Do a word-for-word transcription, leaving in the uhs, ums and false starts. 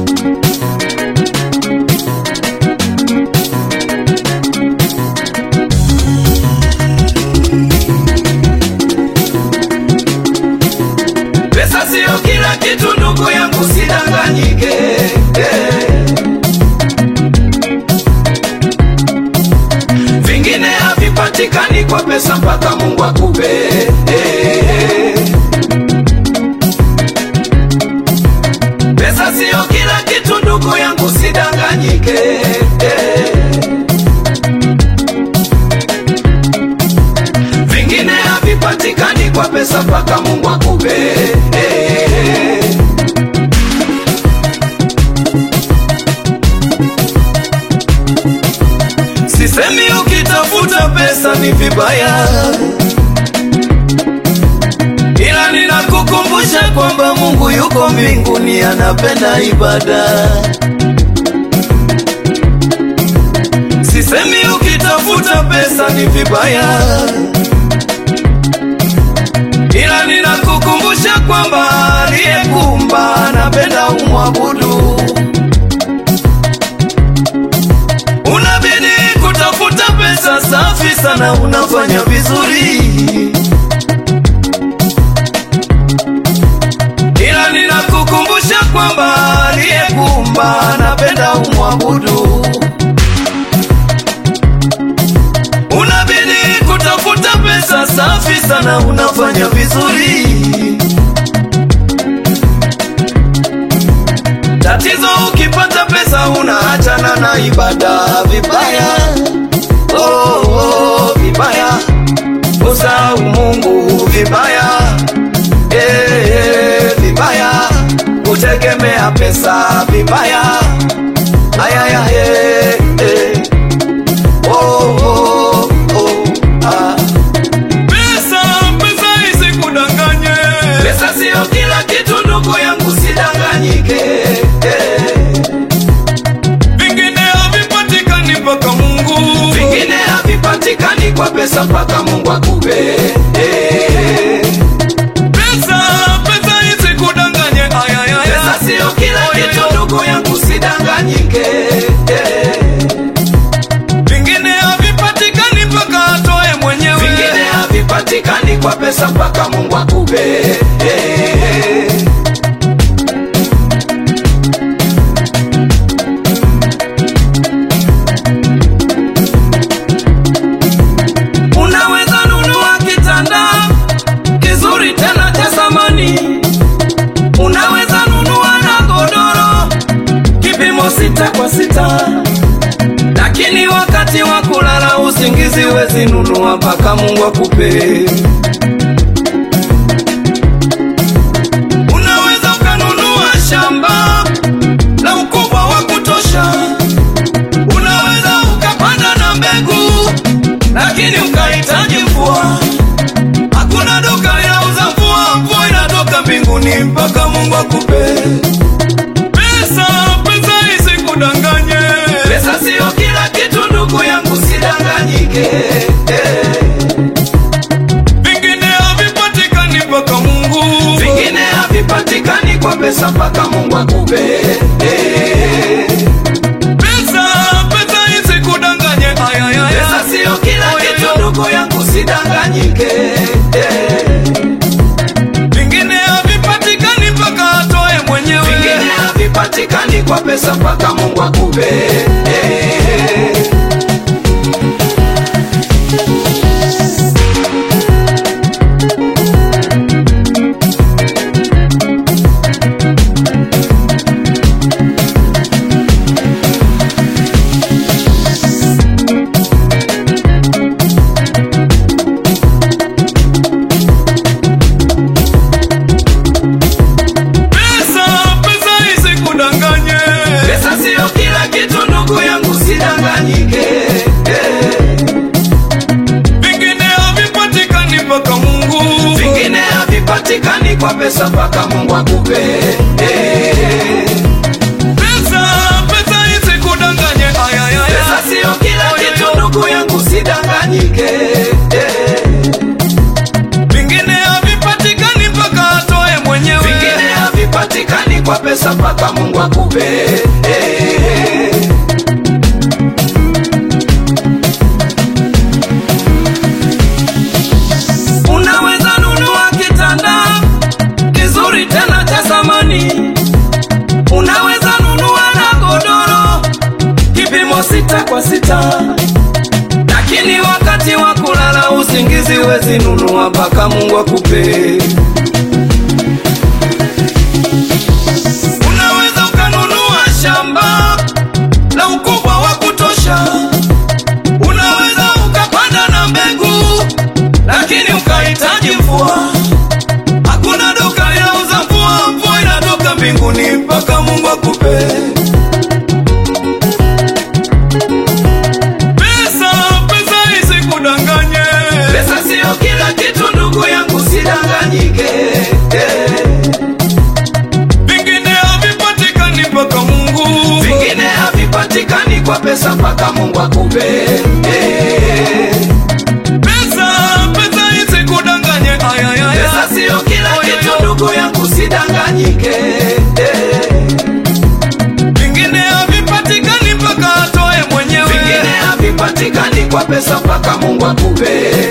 Pesa sio kila kitu ndugu yangu, usidanganyike. eh. Vingine havipatikani kwa pesa mpaka Mungu akupe. eh. Pesa sio kila kitu ndugu yangu, usidanganyike. eh. Vingine havipatikani kwa pesa mpaka Mungu akupe. eh. Sisemi ukitafuta pesa ni vibaya, ila ninakukumbusha kwamba Mungu yuko mbinguni, anapenda ibada. Sisemi ukitafuta pesa ni vibaya, ila ninakukumbusha kwamba aliyekuumba anapenda umwabudu. Unabidi kutafuta pesa, safi sana, unafanya vizuri, ila ninakukumbusha kwamba aliyekuumba anapenda umwabudu. Unabidi kutafuta pesa, safi sana, unafanya vizuri. Tatizo ukipata pesa unaachana na ibada, vibaya. Oh, oh, vibaya. Usahau Mungu, vibaya. Eh, eh, vibaya. Kutegemea pesa, vibaya. Ayaya, eh, eh. Oh, oh, oh, ah. Pesa, pesa isikudanganye. Pesa sio kila kitu ndugu yangu, usidanganyike. Vingine havipatikani mpaka Mungu. Vingine havipatikani kwa pesa mpaka Mungu akupe. Pesa, pesa isikudanganye. Ayaya. Pesa sio kila kitu ndugu yangu, usidanganyike. Vingine havipatikani mpaka atoe mwenyewe. Vingine havipatikani kwa pesa mpaka Mungu akupe. Unaweza nunua kitanda kizuri tena cha zamani, unaweza nunua na godoro kipimo sita kwa sita, lakini wakati wa kulala usingizi wezi nunua mpaka Mungu akupe. Unaweza ukanunua shamba la ukubwa wa kutosha, unaweza ukapanda na mbegu, lakini ukahitaji mvua. Hakuna duka linauza mvua, mvua inatoka mbinguni mpaka Mungu akupe. Pesa, pesa isikudanganye. Pesa sio kila kitu ndugu yangu, usidanganyike. Vingine havipatikani mpaka Mungu. Vingine havipatikani kwa pesa mpaka Mungu akupe. Pesa, pesa isikudanganye. Ayaya. Pesa sio kila kitu ndugu yangu, usidanganyike. Vingine havipatikani mpaka atoe mwenyewe. Vingine havipatikani kwa pesa mpaka Mungu akupe. Pesa, pesa isikudanganye. Pesa sio kila kitu ndugu yangu, usidanganyike. Vingine havipatikani mpaka Mungu. Vingine havipatikani kwa pesa mpaka Mungu akupe. Pesa, pesa isikudanganye. Ayaya. Pesa sio kila kitu ndugu yangu, usidanganyike. Vingine havipatikani mpaka atoe mwenyewe. Vingine havipatikani kwa pesa mpaka Mungu akupe. akupe. Hey. Unaweza nunua kitanda kizuri tena cha zamani, unaweza nunua na godoro kipimo sita kwa sita, lakini wakati wa kulala usingizi wezi nunua mpaka Mungu akupe. Unaweza ukanunua shamba la ukubwa wa kutosha, unaweza ukapanda na mbegu lakini ukahitaji mvua. Hakuna duka inauza mvua, mvua inatoka mbinguni mpaka Mungu akupe. Pesa, pesa isikudanganye. Pesa sio kila kitu ndugu yangu, sidanganyike. Vingine havipatikani mpaka Mungu, vingine havipatikani kwa pesa mpaka Mungu akupe. Pesa, pesa isikudanganye. Ayayaya. Pesa sio kila kitu ndugu yangu, sidanganyike. Vingine havipatikani mpaka atoe mwenyewe, vingine havipatikani kwa pesa mpaka Mungu akupe.